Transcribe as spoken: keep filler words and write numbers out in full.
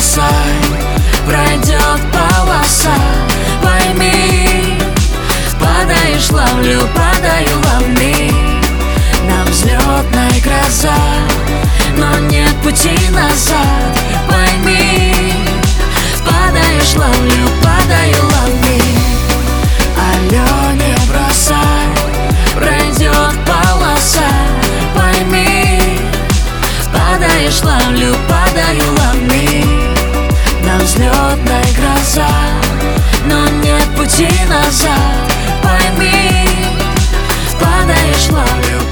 бросай, пройдет полоса. Пойми, падаешь, ловлю, падаю, лови. На взлетной гроза, но нет пути назад. Пойми, падаешь, ловлю, падаю, лови. Алло, не бросай, пройдет полоса. Пойми, падаешь, ловлю, падаю, лови. На взлетной гроза, но нет пути назад. Пойми, падаешь, ловлю.